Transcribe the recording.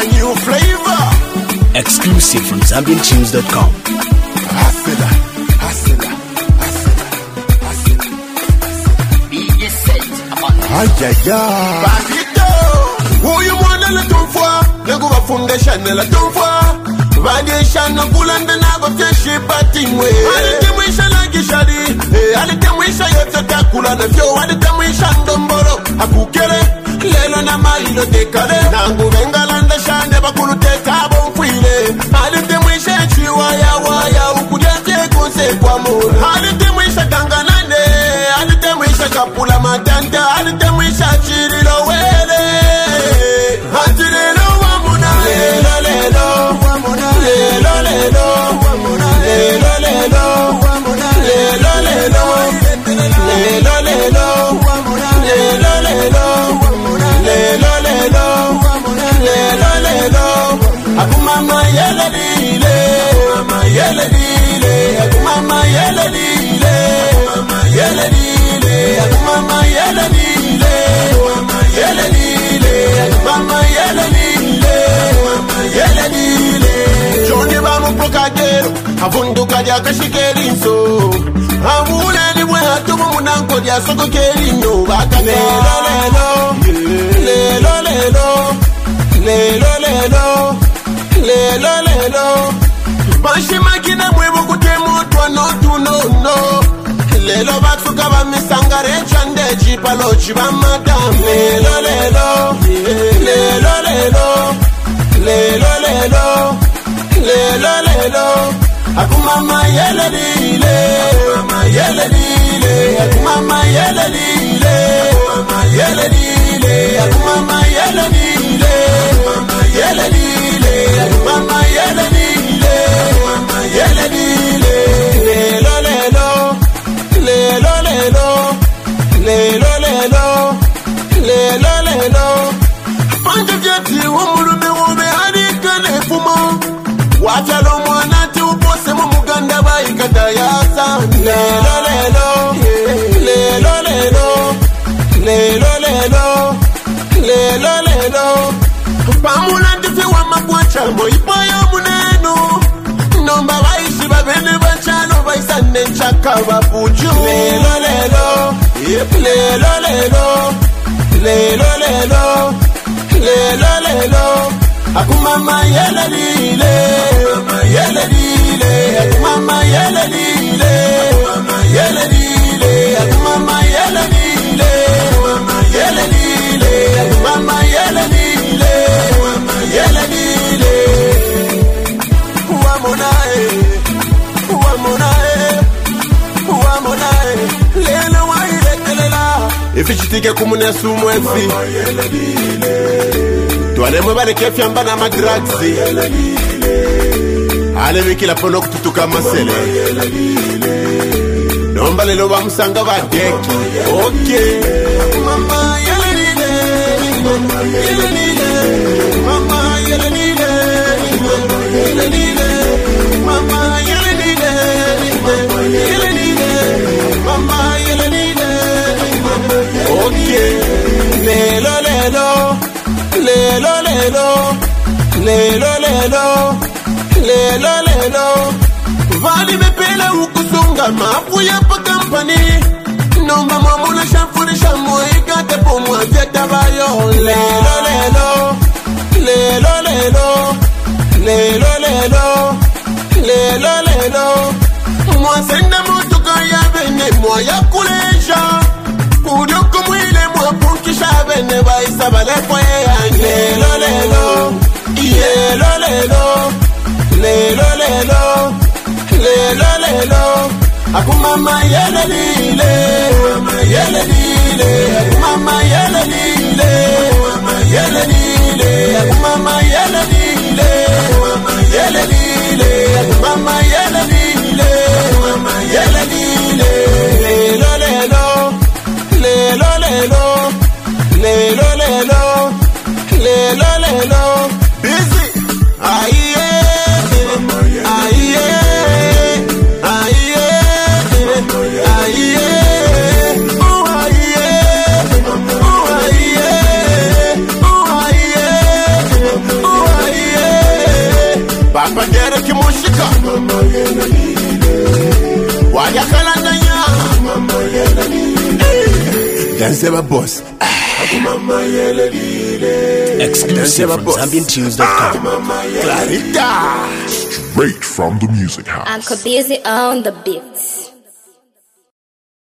a new flavor. Exclusive from ZambianTunes.com. Hustler. Bandito, who you wanna let them for? They go a foundation, let them for. Variation of Guland and Ava Fish, batting way. I didn't wish I like it, Shadi. I didn't wish I had to tackle on the floor. I didn't wish I don't borrow. I could get it. Lelona Mailo de Kale. Nangu Vengalanda Shan never could take a bone freely. I didn't wish I chew wire, who could take on say Quamo. I didn't wish I Tanganande. I didn't wish I Kapula Matanta. I didn't wish I cheated away. I didn't know Wamuna. Avunduka ya kashikerinso Avule ni mweha tumu munanko ya soko kerinyo Baka lelo Bashi makina mwebu kutemu tuwa no Lelo batuka ba misangare chande chipalo chiba madam Lelo Akumama yele lile, akumama yele lile, akumama yele lile, akumama yele lile, akumama yele lile, akumama yele lile, akumama yele lile, akumama yele lile. Lelo. Panja vyati umurume wome harikane fumo. Wachalo mwanati upose mumuganda baikata yasa. Lelo. Pamula ndifi wa makwacha moipaya munenu. Nomba waishi babene bachano baisane chaka bapuju. Lelo. Akumama yele lile, akumama yele lile, akumama yele lile, akumama yele lile, akumama yele lile, akumama yele lile, akumama yele lile, akumama yele lile. Wamonae, lelo wairekelela. Ifichitike kumune sumu efi. Tualemo bale kefya mbana madragsi. Ale wiki la pono kututuka masele. Nomba lelo wa msanga wa deki. Okay. Mama yele lile. Mama yele lile. Mama yele lile. Yele lile. Mama yele lile. Yele lile. Mama yele lile. Okay. Lelo. Vali mepele ukusunga mapu ya pa kampani. Nomba mamuna shafuri shamu ikate pomu avyeta bayo. Lelo Mwasenda mutuka ya bene mwa ya kuleja. Kuduku mwile mwa punkisha bene baisa bale kwa ya. Lelo Akumama yele lile, akumama yele lile, akumama yele lile, akumama yele lile, akumama yele lile, akumama yele lile, akumama yele lile, akumama yele lile. Lelo busy mushika wayakalanganya Danseba boss Exclusive from ZambianTunes.com. Clarita Straight from the music house. Uncle Busy on the beats.